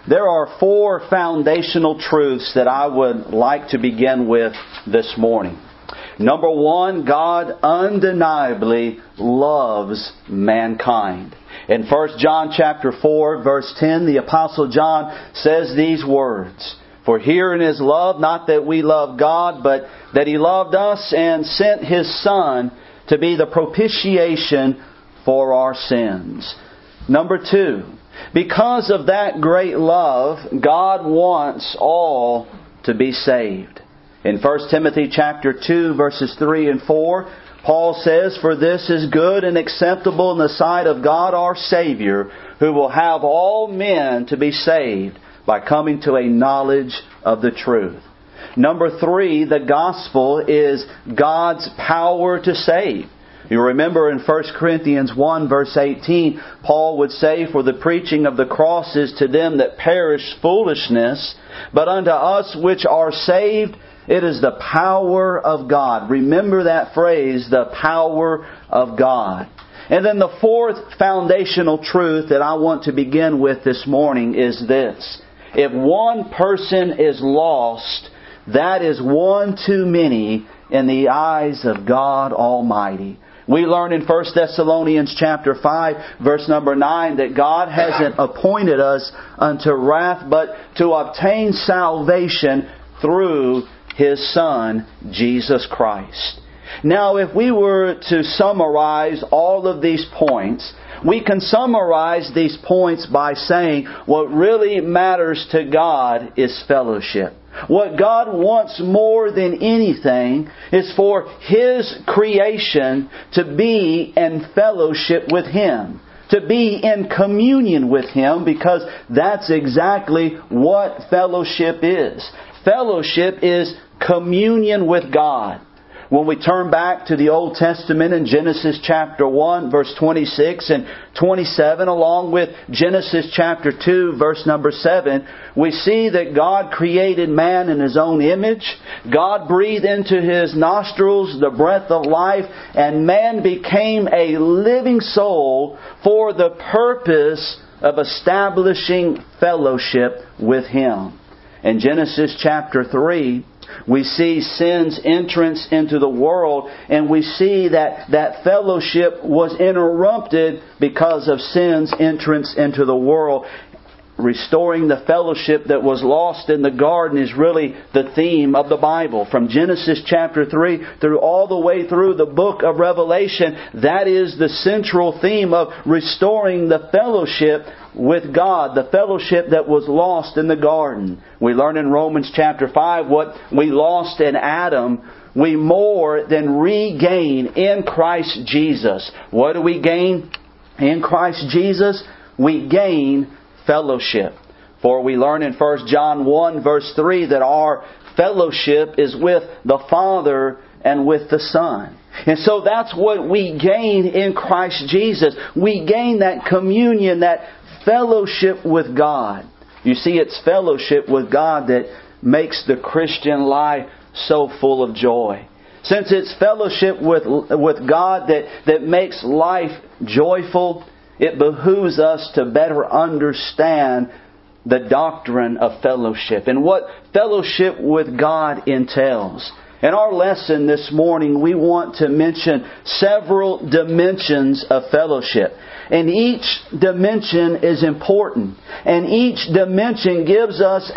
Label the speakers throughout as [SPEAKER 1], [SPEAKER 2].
[SPEAKER 1] There are four foundational truths that I would like to begin with this morning. Number one, God undeniably loves mankind. In 1 John chapter 4, verse 10, the Apostle John says these words, "For herein is love, not that we love God, but that He loved us and sent His Son to be the propitiation for our sins." Number two, because of that great love, God wants all to be saved. In 1 Timothy chapter 2, verses 3 and 4, Paul says, "For this is good and acceptable in the sight of God our Savior, who will have all men to be saved by coming to a knowledge of the truth." Number three, the gospel is God's power to save. You remember in 1 Corinthians 1 verse 18, Paul would say, "For the preaching of the cross is to them that perish foolishness, but unto us which are saved, it is the power of God." Remember that phrase, the power of God. And then the fourth foundational truth that I want to begin with this morning is this. If one person is lost, that is one too many in the eyes of God Almighty. We learn in 1 Thessalonians chapter 5, verse number 9, that God hasn't appointed us unto wrath, but to obtain salvation through His Son, Jesus Christ. Now, if we were to summarize all of these points, we can summarize these points by saying what really matters to God is fellowship. What God wants more than anything is for His creation to be in fellowship with Him, to be in communion with Him, because that's exactly what fellowship is. Fellowship is communion with God. When we turn back to the Old Testament in Genesis chapter 1, verse 26 and 27, along with Genesis chapter 2, verse number 7, we see that God created man in His own image. God breathed into his nostrils the breath of life, and man became a living soul for the purpose of establishing fellowship with Him. In Genesis chapter 3, we see sin's entrance into the world, and we see that fellowship was interrupted because of sin's entrance into the world. Restoring the fellowship that was lost in the garden is really the theme of the Bible. From Genesis chapter 3 through all the way through the book of Revelation, that is the central theme of restoring the fellowship with God, the fellowship that was lost in the garden. We learn in Romans chapter 5 what we lost in Adam, we more than regain in Christ Jesus. What do we gain in Christ Jesus? We gain fellowship. For we learn in 1 John 1 verse 3 that our fellowship is with the Father and with the Son. And so that's what we gain in Christ Jesus. We gain that communion, that fellowship with God. You see, it's fellowship with God that makes the Christian life so full of joy. Since it's fellowship with God that makes life joyful, it behooves us to better understand the doctrine of fellowship and what fellowship with God entails. In our lesson this morning, we want to mention several dimensions of fellowship. And each dimension is important. And each dimension gives us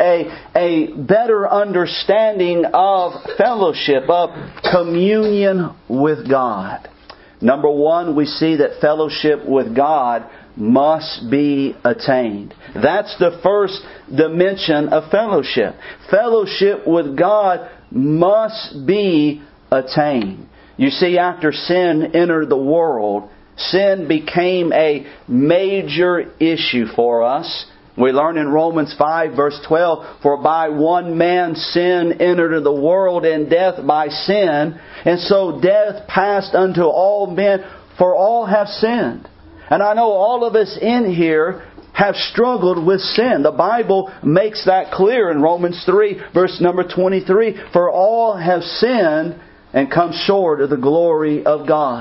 [SPEAKER 1] a better understanding of fellowship, of communion with God. Number one, we see that fellowship with God must be attained. That's the first dimension of fellowship. Fellowship with God must be attained. You see, after sin entered the world, sin became a major issue for us. We learn in Romans 5 verse 12, "For by one man sin entered into the world, and death by sin. And so death passed unto all men, for all have sinned." And I know all of us in here have struggled with sin. The Bible makes that clear in Romans 3 verse number 23, "For all have sinned and come short of the glory of God."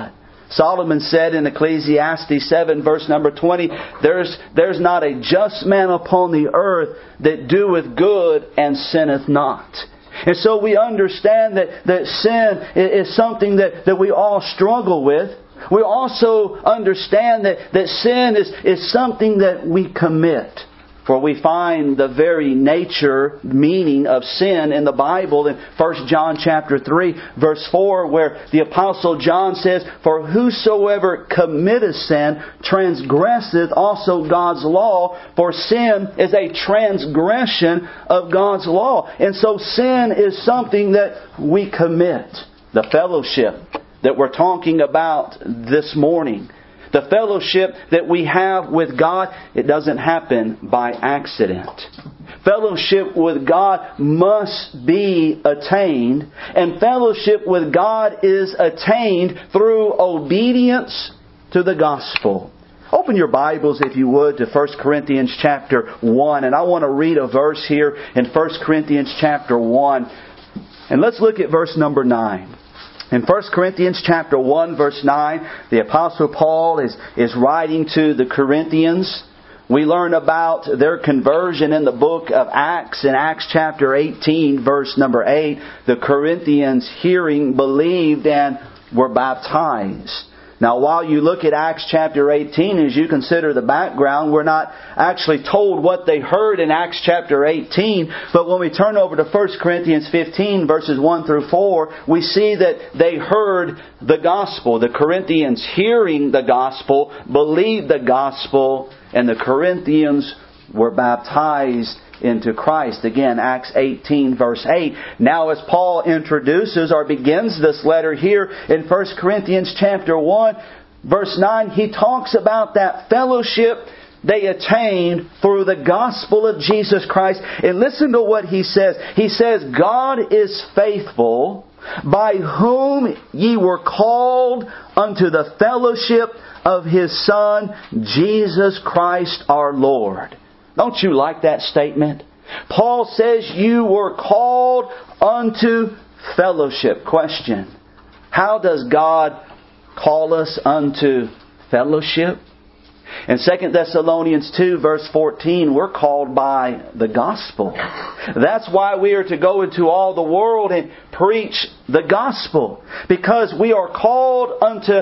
[SPEAKER 1] Solomon said in Ecclesiastes 7 verse number 20, there's not a just man upon the earth that doeth good and sinneth not. And so we understand that sin is something that we all struggle with. We also understand that sin is something that we commit. For we find the very nature, meaning of sin in the Bible in 1 John chapter 3 verse 4, where the Apostle John says, "For whosoever committeth sin transgresseth also God's law, for sin is a transgression of God's law." And so sin is something that we commit. The fellowship that we're talking about this morning, the fellowship that we have with God, it doesn't happen by accident. Fellowship with God must be attained, and fellowship with God is attained through obedience to the gospel. Open your Bibles, if you would, to 1 Corinthians chapter 1, and I want to read a verse here in 1 Corinthians chapter 1, and let's look at verse number 9. In 1 Corinthians chapter 1 verse 9, the Apostle Paul is writing to the Corinthians. We learn about their conversion in the book of Acts. In Acts chapter 18 verse number 8, the Corinthians hearing believed and were baptized. Now while you look at Acts chapter 18, as you consider the background, we're not actually told what they heard in Acts chapter 18. But when we turn over to 1 Corinthians 15 verses 1 through 4, we see that they heard the gospel. The Corinthians hearing the gospel, believed the gospel, and the Corinthians were baptized into Christ. Again, Acts 18 verse 8. Now as Paul introduces or begins this letter here in 1 Corinthians chapter 1 verse 9, he talks about that fellowship they attained through the gospel of Jesus Christ. And listen to what he says. He says, "God is faithful, by whom ye were called unto the fellowship of His Son, Jesus Christ our Lord." Don't you like that statement? Paul says you were called unto fellowship. Question: how does God call us unto fellowship? In 2 Thessalonians 2 verse 14, we're called by the gospel. That's why we are to go into all the world and preach the gospel. Because we are called unto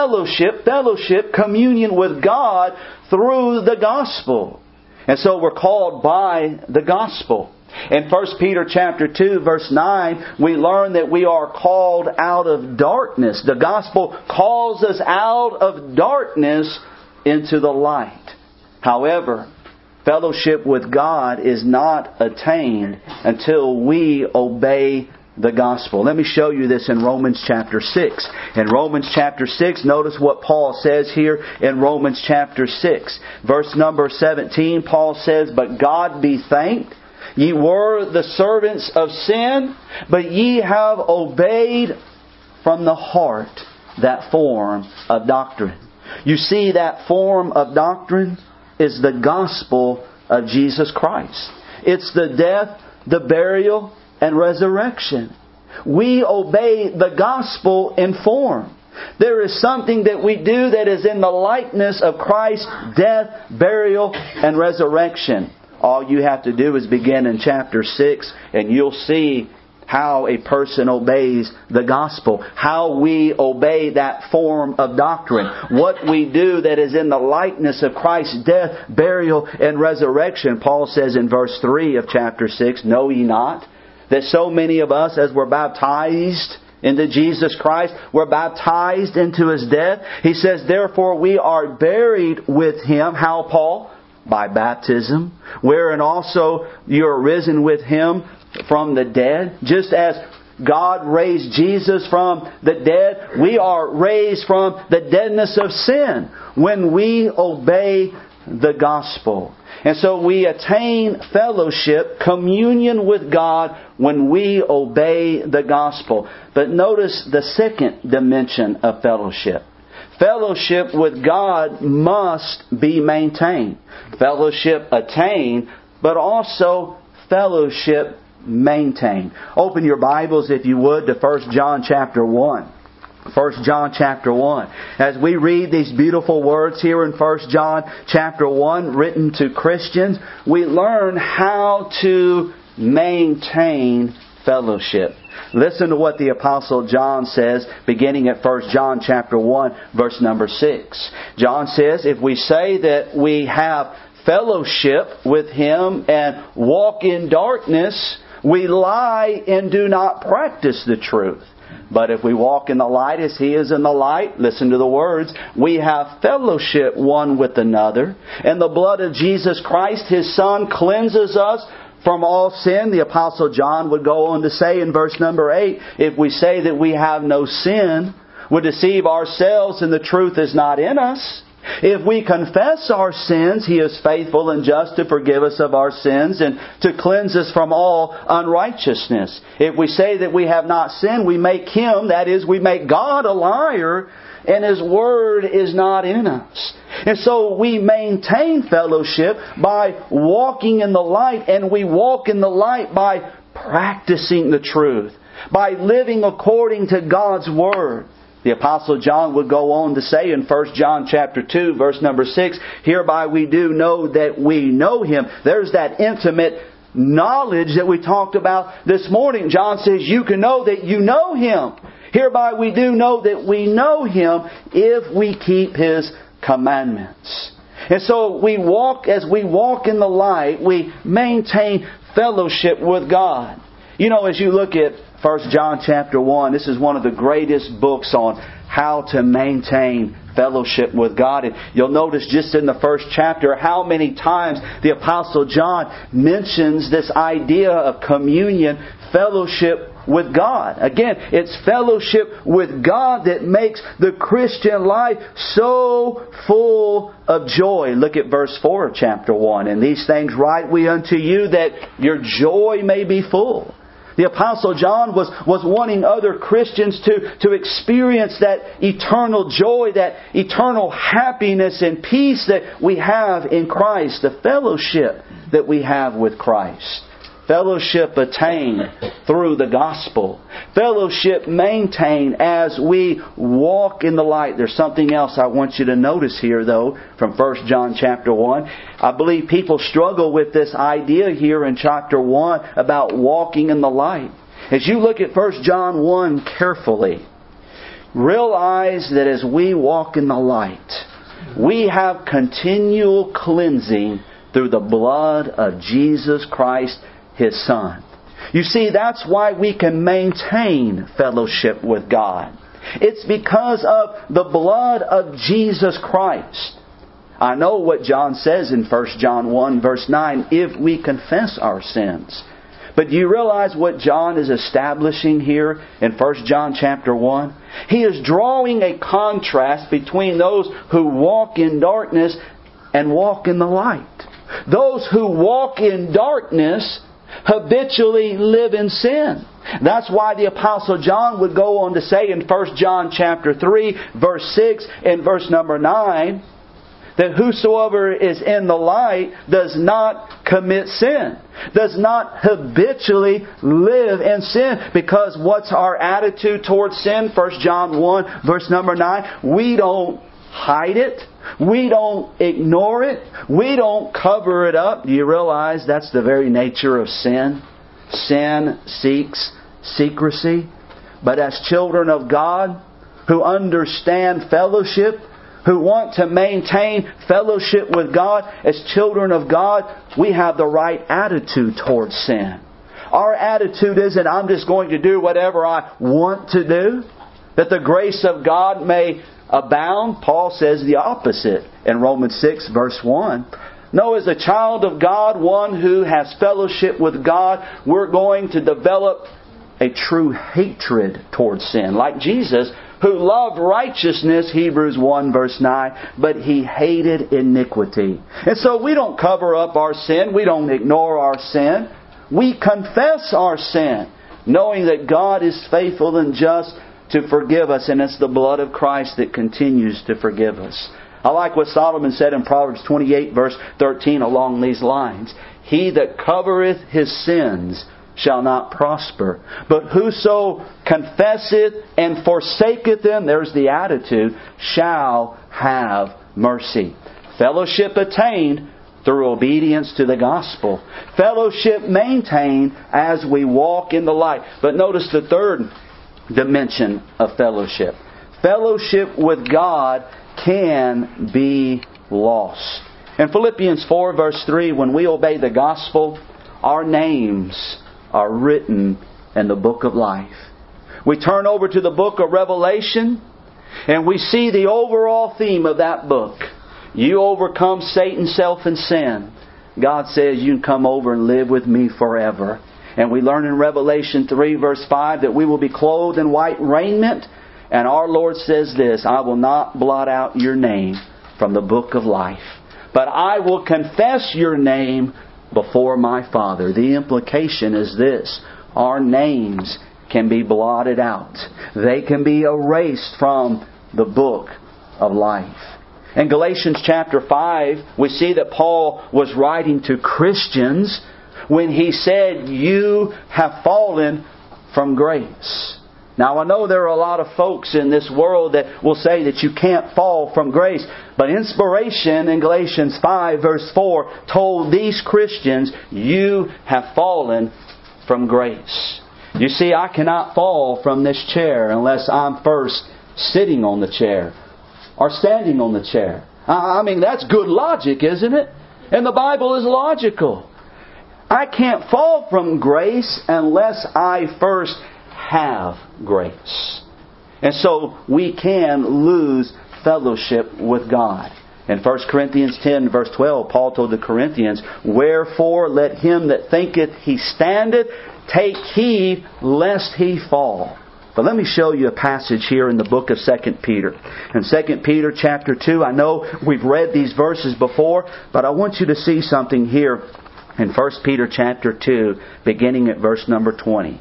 [SPEAKER 1] fellowship, communion with God through the gospel. And so we're called by the gospel. In 1 Peter chapter 2 verse 9, we learn that we are called out of darkness. The gospel calls us out of darkness into the light. However, fellowship with God is not attained until we obey the gospel. Let me show you this in Romans chapter 6. In Romans chapter 6, notice what Paul says here in Romans chapter 6. Verse number 17, Paul says, "But God be thanked, ye were the servants of sin, but ye have obeyed from the heart that form of doctrine." You see, that form of doctrine is the gospel of Jesus Christ. It's the death, the burial, and resurrection. We obey the gospel in form. There is something that we do that is in the likeness of Christ's death, burial, and resurrection. All you have to do is begin in chapter 6 and you'll see how a person obeys the gospel. How we obey that form of doctrine. What we do that is in the likeness of Christ's death, burial, and resurrection. Paul says in verse 3 of chapter 6, "Know ye not that so many of us as were baptized into Jesus Christ, were baptized into His death?" He says, "Therefore we are buried with Him." How, Paul? By baptism. Wherein also you are risen with Him from the dead. Just as God raised Jesus from the dead, we are raised from the deadness of sin when we obey the gospel. And so we attain fellowship, communion with God when we obey the gospel. But notice the second dimension of fellowship. Fellowship with God must be maintained. Fellowship attained, but also fellowship maintained. Open your Bibles, if you would, to 1 John chapter 1. 1 John chapter 1. As we read these beautiful words here in 1 John chapter 1 written to Christians, we learn how to maintain fellowship. Listen to what the Apostle John says beginning at 1 John chapter 1 verse number 6. John says, if we say that we have fellowship with Him and walk in darkness, we lie and do not practice the truth. But if we walk in the light as He is in the light, listen to the words, we have fellowship one with another, and the blood of Jesus Christ, His Son, cleanses us from all sin. The Apostle John would go on to say in verse number 8, if we say that we have no sin, we deceive ourselves and the truth is not in us. If we confess our sins, He is faithful and just to forgive us of our sins and to cleanse us from all unrighteousness. If we say that we have not sinned, we make Him, that is, we make God a liar, and His Word is not in us. And so we maintain fellowship by walking in the light, and we walk in the light by practicing the truth, by living according to God's Word. The Apostle John would go on to say in 1 John chapter 2, verse number 6, hereby we do know that we know Him. There's that intimate knowledge that we talked about this morning. John says you can know that you know Him. Hereby we do know that we know Him if we keep His commandments. And so as we walk in the light, we maintain fellowship with God. You know, as you look at 1 John chapter 1, this is one of the greatest books on how to maintain fellowship with God. And you'll notice just in the first chapter how many times the Apostle John mentions this idea of communion, fellowship with God. Again, it's fellowship with God that makes the Christian life so full of joy. Look at verse 4 of chapter 1. And these things write we unto you that your joy may be full. The Apostle John was wanting other Christians to experience that eternal joy, that eternal happiness and peace that we have in Christ, the fellowship that we have with Christ. Fellowship attained through the gospel. Fellowship maintained as we walk in the light. There's something else I want you to notice here, though, from 1 John chapter 1. I believe people struggle with this idea here in chapter 1 about walking in the light. As you look at 1 John 1 carefully, realize that as we walk in the light, we have continual cleansing through the blood of Jesus Christ, His Son. You see, that's why we can maintain fellowship with God. It's because of the blood of Jesus Christ. I know what John says in 1 John 1 verse 9, if we confess our sins. But do you realize what John is establishing here in 1 John chapter 1? He is drawing a contrast between those who walk in darkness and walk in the light. Those who walk in darkness habitually live in sin. That's why the Apostle John would go on to say in 1 John chapter 3, verse 6 and verse number 9, that whosoever is in the light does not commit sin, does not habitually live in sin. Because what's our attitude towards sin? 1 John 1, verse number 9, we don't hide it. We don't ignore it. We don't cover it up. Do you realize that's the very nature of sin? Sin seeks secrecy. But as children of God who understand fellowship, who want to maintain fellowship with God, as children of God, we have the right attitude towards sin. Our attitude isn't, I'm just going to do whatever I want to do, that the grace of God may abound. Paul says the opposite in Romans 6 verse 1. No, as a child of God, one who has fellowship with God, we're going to develop a true hatred towards sin. Like Jesus, who loved righteousness, Hebrews 1 verse 9, but He hated iniquity. And so we don't cover up our sin. We don't ignore our sin. We confess our sin, knowing that God is faithful and just to forgive us, and it's the blood of Christ that continues to forgive us. I like what Solomon said in Proverbs 28 verse 13 along these lines. He that covereth his sins shall not prosper. But whoso confesseth and forsaketh them, there's the attitude, shall have mercy. Fellowship attained through obedience to the gospel. Fellowship maintained as we walk in the light. But notice the third dimension of fellowship. Fellowship with God can be lost. In Philippians 4 verse 3, when we obey the gospel, our names are written in the book of life. We turn over to the book of Revelation and we see the overall theme of that book. You overcome Satan, self, and sin. God says you can come over and live with me forever. And we learn in Revelation 3 verse 5 that we will be clothed in white raiment. And our Lord says this, I will not blot out your name from the book of life, but I will confess your name before my Father. The implication is this: our names can be blotted out. They can be erased from the book of life. In Galatians chapter 5, we see that Paul was writing to Christians when he said, you have fallen from grace. Now I know there are a lot of folks in this world that will say that you can't fall from grace. But inspiration in Galatians 5 verse 4 told these Christians, you have fallen from grace. You see, I cannot fall from this chair unless I'm first sitting on the chair or standing on the chair. I mean, that's good logic, isn't it? And the Bible is logical. I can't fall from grace unless I first have grace. And so we can lose fellowship with God. In 1 Corinthians 10 verse 12, Paul told the Corinthians, wherefore let him that thinketh he standeth take heed lest he fall. But let me show you a passage here in the book of 2 Peter. In 2 Peter chapter 2, I know we've read these verses before, but I want you to see something here in 1 Peter chapter 2, beginning at verse number 20.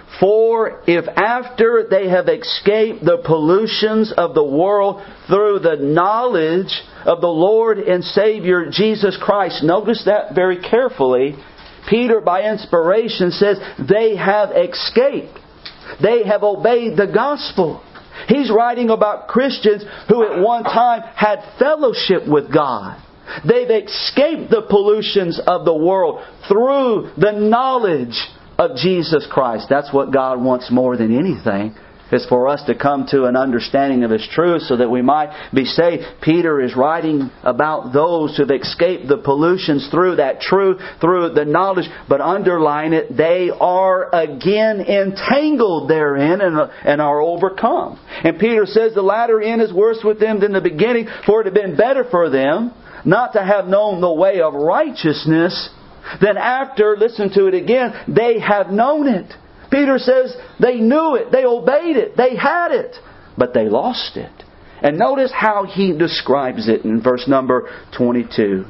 [SPEAKER 1] For if after they have escaped the pollutions of the world through the knowledge of the Lord and Savior Jesus Christ, notice that very carefully, Peter by inspiration says they have escaped. They have obeyed the gospel. He's writing about Christians who at one time had fellowship with God. They've escaped the pollutions of the world through the knowledge of Jesus Christ. That's what God wants more than anything, is for us to come to an understanding of His truth so that we might be saved. Peter is writing about those who have escaped the pollutions through that truth, through the knowledge, but underline it, they are again entangled therein and are overcome. And Peter says the latter end is worse with them than the beginning, for it had been better for them not to have known the way of righteousness than after, listen to it again, they have known it. Peter says they knew it, they obeyed it, they had it, but they lost it. And notice how he describes it in verse number 22.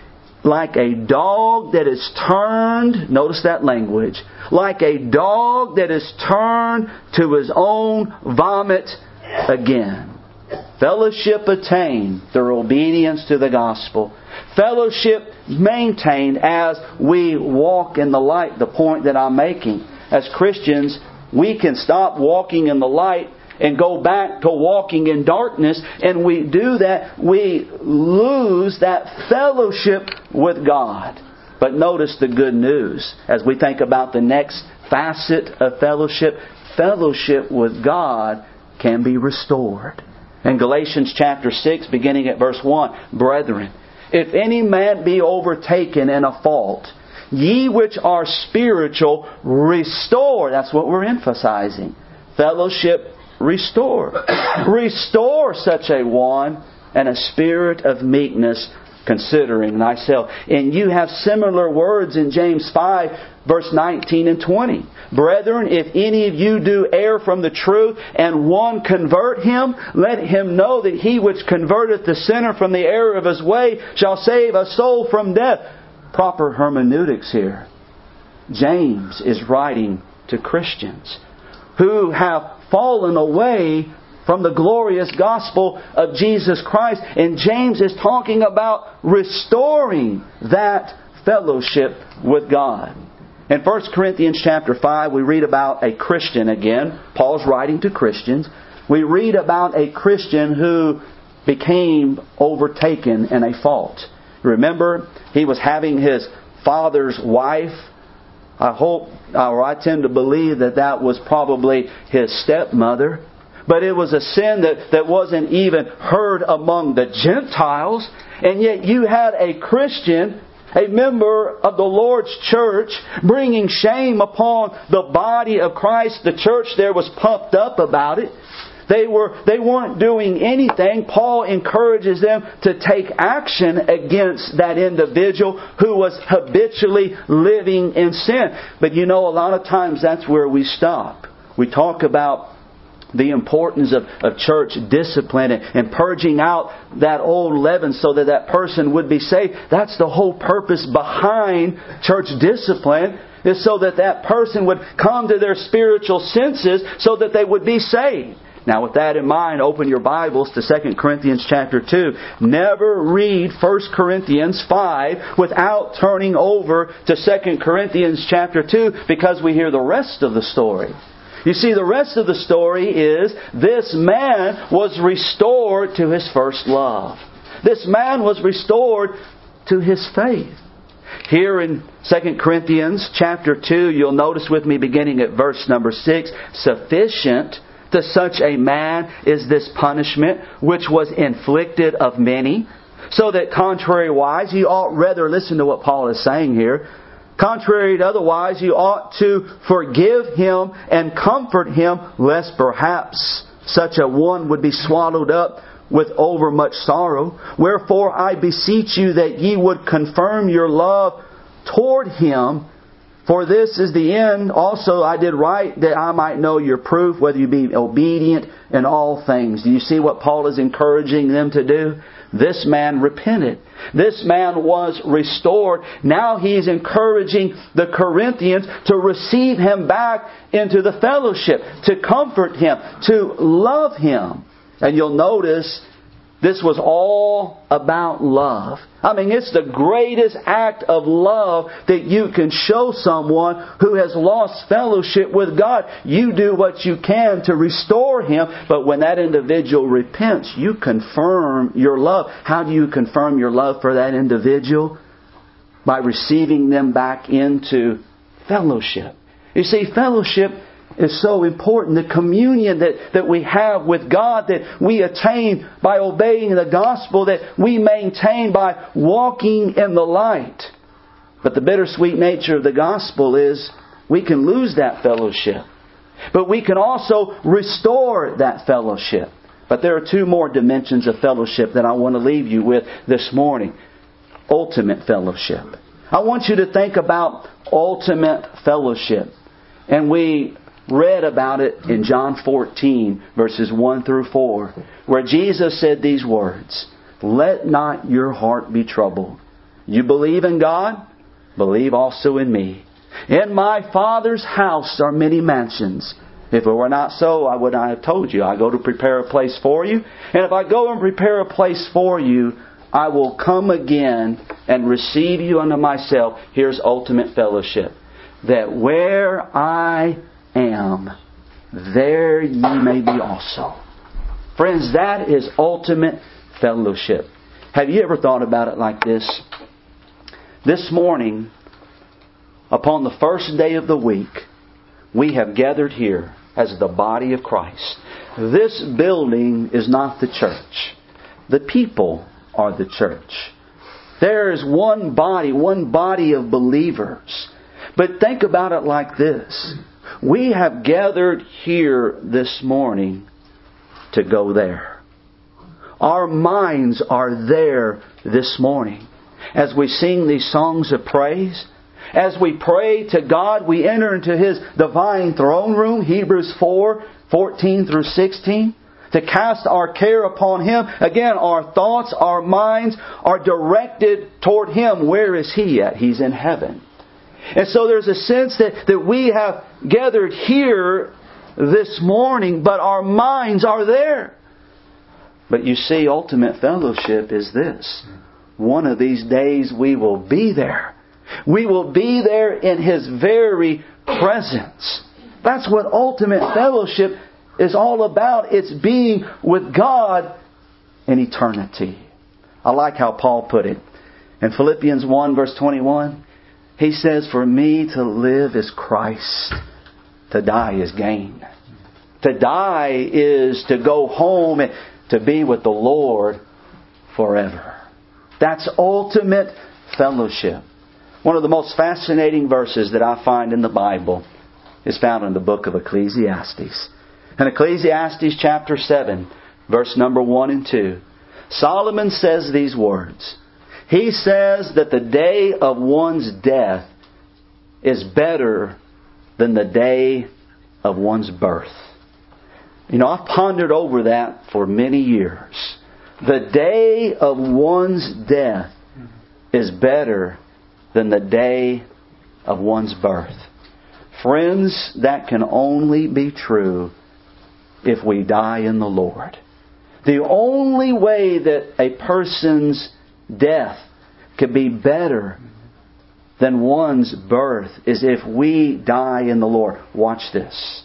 [SPEAKER 1] Like a dog that is turned, notice that language, like a dog that is turned to his own vomit again. Fellowship attained through obedience to the gospel. Fellowship maintained as we walk in the light. The point that I'm making. As Christians, we can stop walking in the light and go back to walking in darkness. And we do that, we lose that fellowship with God. But notice the good news. As we think about the next facet of fellowship, fellowship with God can be restored. In Galatians chapter 6, beginning at verse 1, brethren, if any man be overtaken in a fault, ye which are spiritual, restore. That's what we're emphasizing. Fellowship, restore. Restore such a one in a spirit of meekness, considering thyself. And you have similar words in James 5, verse 19 and 20. Brethren, if any of you do err from the truth, and one convert him, let him know that he which converteth the sinner from the error of his way shall save a soul from death. Proper hermeneutics here. James is writing to Christians who have fallen away from the glorious gospel of Jesus Christ. And James is talking about restoring that fellowship with God. In 1 Corinthians chapter 5, we read about a Christian again. Paul's writing to Christians. We read about a Christian who became overtaken in a fault. Remember, he was having his father's wife. I tend to believe that was probably his stepmother. But it was a sin that wasn't even heard among the Gentiles. And yet you had a Christian, a member of the Lord's church, bringing shame upon the body of Christ. The church there was pumped up about it. They weren't doing anything. Paul encourages them to take action against that individual who was habitually living in sin. But a lot of times that's where we stop. We talk about the importance of church discipline and purging out that old leaven so that person would be saved. That's the whole purpose behind church discipline, is so that person would come to their spiritual senses so that they would be saved. Now, with that in mind, open your Bibles to 2 Corinthians chapter 2. Never read 1 Corinthians 5 without turning over to 2 Corinthians chapter 2, because we hear the rest of the story. You see, the rest of the story is this man was restored to his first love. This man was restored to his faith. Here in 2 Corinthians chapter 2, you'll notice with me beginning at verse number 6, sufficient to such a man is this punishment which was inflicted of many, so that contrariwise you ought rather, listen to what Paul is saying here, contrary to otherwise you ought to forgive him and comfort him, lest perhaps such a one would be swallowed up with overmuch sorrow. Wherefore I beseech you that ye would confirm your love toward him. For this is the end. Also I did write that I might know your proof, whether you be obedient in all things. Do you see what Paul is encouraging them to do? This man repented. This man was restored. Now he's encouraging the Corinthians to receive him back into the fellowship, to comfort him, to love him. And you'll notice this was all about love. I mean, it's the greatest act of love that you can show someone who has lost fellowship with God. You do what you can to restore him, but when that individual repents, you confirm your love. How do you confirm your love for that individual? By receiving them back into fellowship. You see, fellowship is so important. The communion that we have with God, that we attain by obeying the gospel, that we maintain by walking in the light. But the bittersweet nature of the gospel is we can lose that fellowship, but we can also restore that fellowship. But there are two more dimensions of fellowship that I want to leave you with this morning. Ultimate fellowship. I want you to think about ultimate fellowship. And we read about it in John 14, verses 1 through 4, where Jesus said these words, "Let not your heart be troubled. You believe in God, believe also in me. In my Father's house are many mansions. If it were not so, I would not have told you. I go to prepare a place for you. And if I go and prepare a place for you, I will come again and receive you unto myself." Here's ultimate fellowship. "That where I am, there ye may be also." Friends, that is ultimate fellowship. Have you ever thought about it like this? This morning, upon the first day of the week, we have gathered here as the body of Christ. This building is not the church. The people are the church. There is one body of believers. But think about it like this. We have gathered here this morning to go there. Our minds are there this morning. As we sing these songs of praise, as we pray to God, we enter into His divine throne room, Hebrews 4:14 through 16, to cast our care upon Him. Again, our thoughts, our minds are directed toward Him. Where is He at? He's in heaven. And so there's a sense that we have gathered here this morning, but our minds are there. But you see, ultimate fellowship is this. One of these days we will be there. We will be there in His very presence. That's what ultimate fellowship is all about. It's being with God in eternity. I like how Paul put it. In Philippians 1 verse 21, he says, "For me to live is Christ, to die is gain." To die is to go home and to be with the Lord forever. That's ultimate fellowship. One of the most fascinating verses that I find in the Bible is found in the book of Ecclesiastes. In Ecclesiastes chapter 7, verse number 1 and 2, Solomon says these words. He says that the day of one's death is better than the day of one's birth. You know, I've pondered over that for many years. The day of one's death is better than the day of one's birth. Friends, that can only be true if we die in the Lord. The only way that a person's death could be better than one's birth is if we die in the Lord. Watch this.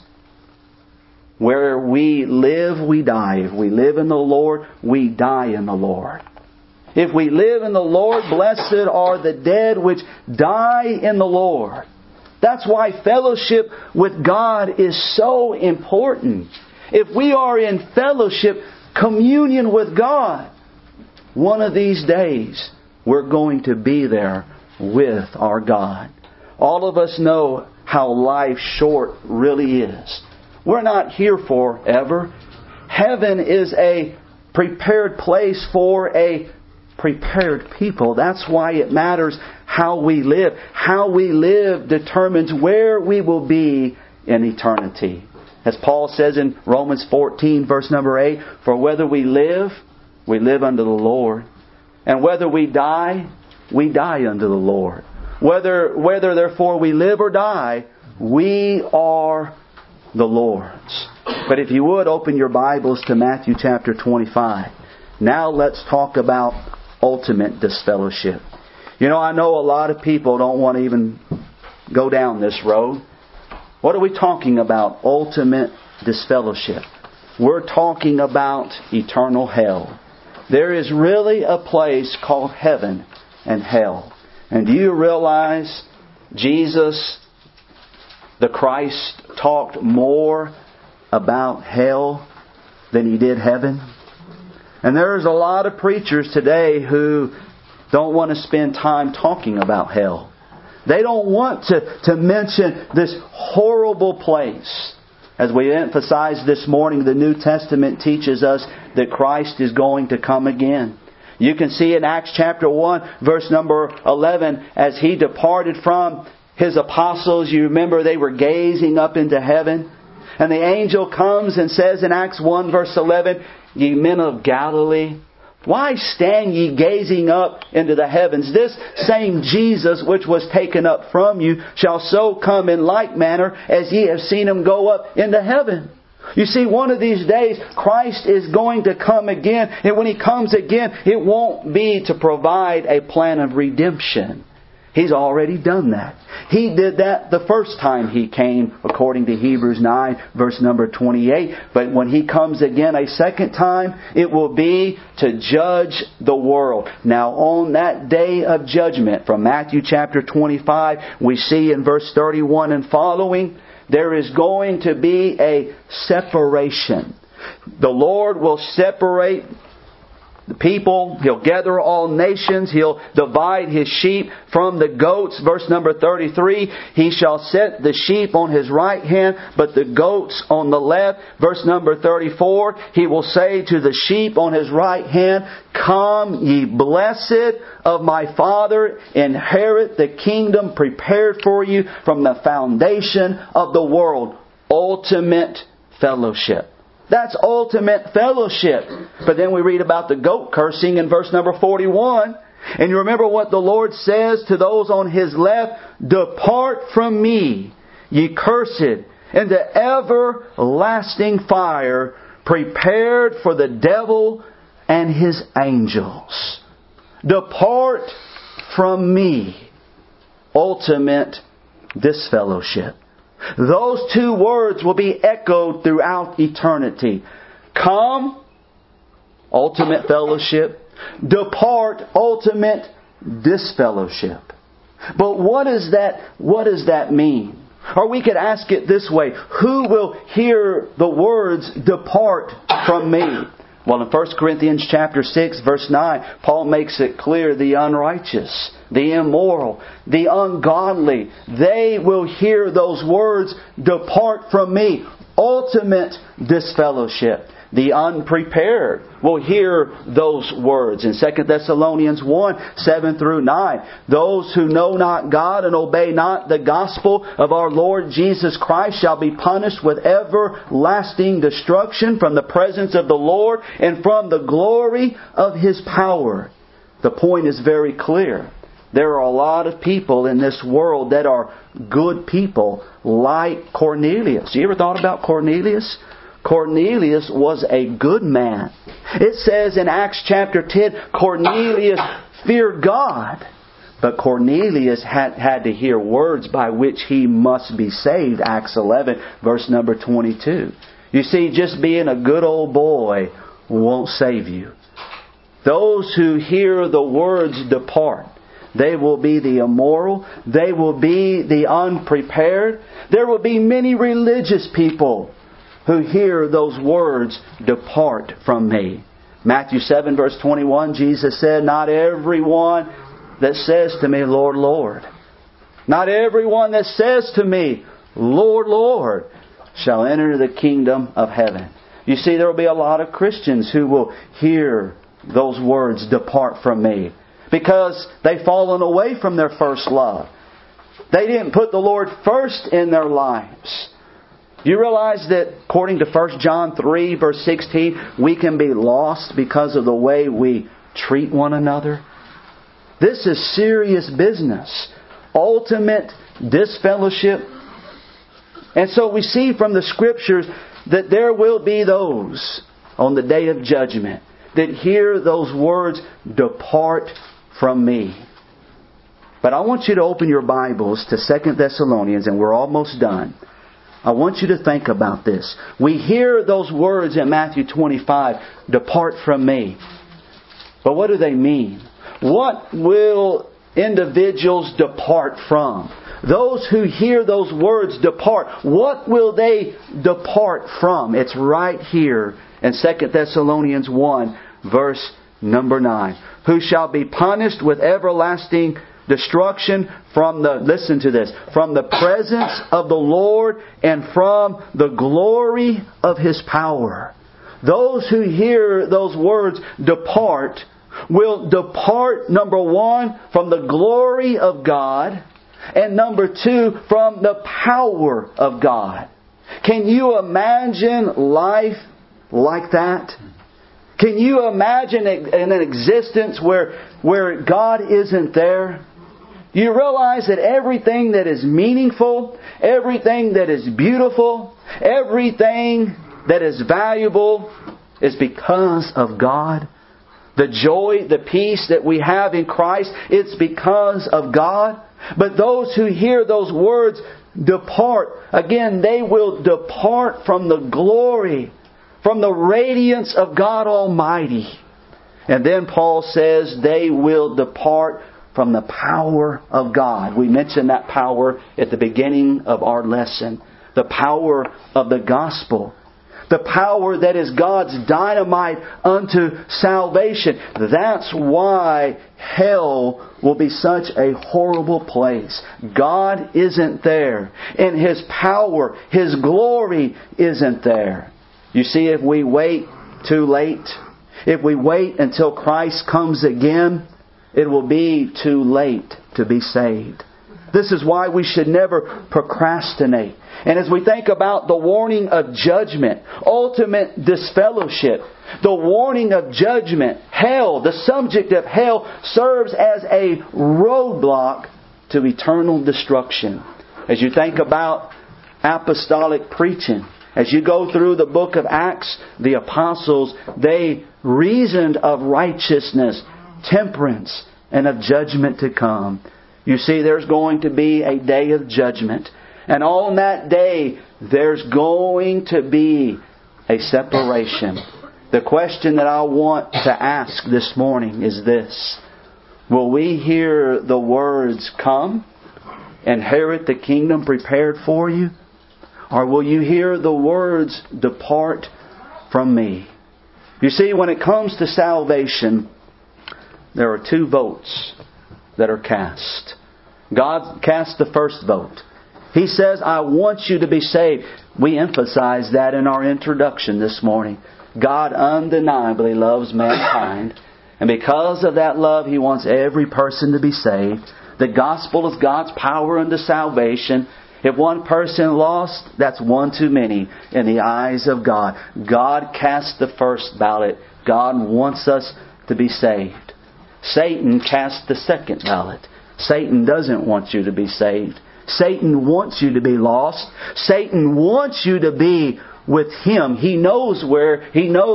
[SPEAKER 1] Where we live, we die. If we live in the Lord, we die in the Lord. If we live in the Lord, blessed are the dead which die in the Lord. That's why fellowship with God is so important. If we are in fellowship, communion with God, one of these days we're going to be there with our God. All of us know how life short really is. We're not here forever. Heaven is a prepared place for a prepared people. That's why it matters how we live. How we live determines where we will be in eternity. As Paul says in Romans 14 verse number 8, "For whether we live unto the Lord. And whether we die unto the Lord. Whether therefore we live or die, we are the Lord's." But if you would, open your Bibles to Matthew chapter 25. Now let's talk about ultimate disfellowship. You know, I know a lot of people don't want to even go down this road. What are we talking about? Ultimate disfellowship. We're talking about eternal hell. There is really a place called heaven and hell. And do you realize Jesus, the Christ, talked more about hell than He did heaven? And there's a lot of preachers today who don't want to spend time talking about hell. They don't want to mention this horrible place. As we emphasized this morning, the New Testament teaches us that Christ is going to come again. You can see in Acts chapter 1, verse number 11, as He departed from His apostles, you remember they were gazing up into heaven. And the angel comes and says in Acts 1 verse 11, "Ye men of Galilee, why stand ye gazing up into the heavens? This same Jesus which was taken up from you shall so come in like manner as ye have seen Him go up into heaven." You see, one of these days, Christ is going to come again. And when He comes again, it won't be to provide a plan of redemption. He's already done that. He did that the first time He came, according to Hebrews 9, verse number 28. But when He comes again a second time, it will be to judge the world. Now, on that day of judgment, from Matthew chapter 25, we see in verse 31 and following, there is going to be a separation. The Lord will separate the people. He'll gather all nations. He'll divide His sheep from the goats. Verse number 33, "He shall set the sheep on His right hand, but the goats on the left." Verse number 34, He will say to the sheep on His right hand, "Come, ye blessed of my Father, inherit the kingdom prepared for you from the foundation of the world." Ultimate fellowship. That's ultimate fellowship. But then we read about the goat cursing in verse number 41. And you remember what the Lord says to those on His left? "Depart from me, ye cursed, into everlasting fire, prepared for the devil and his angels." Depart from me. ultimate disfellowship. Those two words will be echoed throughout eternity. Come, ultimate fellowship. Depart, ultimate disfellowship. But what does that mean? Or we could ask it this way: who will hear the words, depart from me? Well, in 1 Corinthians chapter 6, verse 9, Paul makes it clear: the unrighteous, the immoral, the ungodly, they will hear those words, depart from me. Ultimate disfellowship. The unprepared will hear those words. In 2 Thessalonians 1, 7 through 9, those who know not God and obey not the gospel of our Lord Jesus Christ shall be punished with everlasting destruction from the presence of the Lord and from the glory of His power. The point is very clear. There are a lot of people in this world that are good people, like Cornelius. You ever thought about Cornelius? Cornelius was a good man. It says in Acts chapter 10, Cornelius feared God. But Cornelius had to hear words by which he must be saved. Acts 11, verse number 22. You see, just being a good old boy won't save you. Those who hear the words depart, they will be the immoral. They will be the unprepared. There will be many religious people who hear those words, depart from me. Matthew 7 verse 21, Jesus said, not everyone that says to me, Lord, Lord. Not everyone that says to me, Lord, Lord, shall enter the kingdom of heaven. You see, there will be a lot of Christians who will hear those words, depart from me, because they've fallen away from their first love. They didn't put the Lord first in their lives. You realize that according to 1 John 3 verse 16, we can be lost because of the way we treat one another? This is serious business. Ultimate disfellowship. And so we see from the Scriptures that there will be those on the day of judgment that hear those words, depart from me. But I want you to open your Bibles to 2 Thessalonians, and we're almost done. I want you to think about this. We hear those words in Matthew 25, depart from me. But what do they mean? What will individuals depart from? Those who hear those words depart, what will they depart from? It's right here in 2 Thessalonians 1, verse number 9. Who shall be punished with everlasting destruction from the, listen to this, from the presence of the Lord and from the glory of His power. Those who hear those words depart will depart, number one, from the glory of God, and number two, from the power of God. Can you imagine life like that? Can you imagine an existence where God isn't there? You realize that everything that is meaningful, everything that is beautiful, everything that is valuable is because of God. The joy, the peace that we have in Christ, it's because of God. But those who hear those words depart, again, they will depart from the glory, from the radiance of God Almighty. And then Paul says they will depart from the power of God. We mentioned that power at the beginning of our lesson. The power of the gospel. The power that is God's dynamite unto salvation. That's why hell will be such a horrible place. God isn't there. And His power, His glory isn't there. You see, if we wait too late, if we wait until Christ comes again, it will be too late to be saved. This is why we should never procrastinate. And as we think about the warning of judgment, ultimate disfellowship, the warning of judgment, hell, the subject of hell serves as a roadblock to eternal destruction. As you think about apostolic preaching, as you go through the book of Acts, the apostles, they reasoned of righteousness, temperance, and of judgment to come. You see, there's going to be a day of judgment. And on that day, there's going to be a separation. The question that I want to ask this morning is this: will we hear the words, "Come, inherit the kingdom prepared for you"? Or will you hear the words, "Depart from me"? You see, when it comes to salvation, there are 2 votes that are cast. God cast the first vote. He says, "I want you to be saved." We emphasized that in our introduction this morning. God undeniably loves mankind. And because of that love, He wants every person to be saved. The gospel is God's power unto salvation. If one person lost, that's one too many in the eyes of God. God cast the first ballot. God wants us to be saved. Satan cast the second ballot. Satan doesn't want you to be saved. Satan wants you to be lost. Satan wants you to be with him. He knows where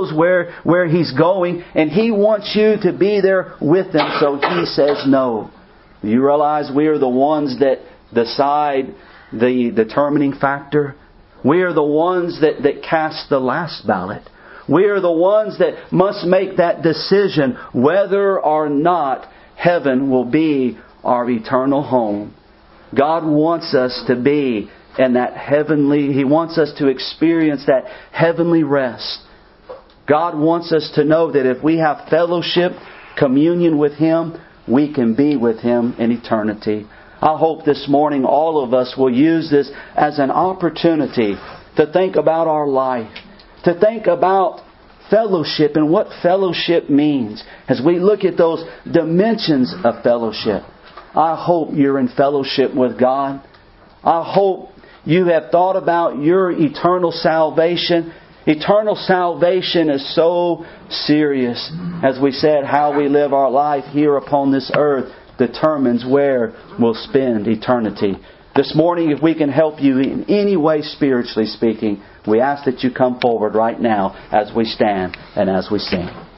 [SPEAKER 1] he's going, and he wants you to be there with him. So he says no. You realize we are the ones that decide the determining factor. We are the ones that cast the last ballot. We are the ones that must make that decision whether or not heaven will be our eternal home. God wants us to be in that heavenly, He wants us to experience that heavenly rest. God wants us to know that if we have fellowship, communion with Him, we can be with Him in eternity. I hope this morning all of us will use this as an opportunity to think about our life, to think about fellowship and what fellowship means. As we look at those dimensions of fellowship, I hope you're in fellowship with God. I hope you have thought about your eternal salvation. Eternal salvation is so serious. As we said, how we live our life here upon this earth determines where we'll spend eternity. This morning, if we can help you in any way spiritually speaking, we ask that you come forward right now as we stand and as we sing.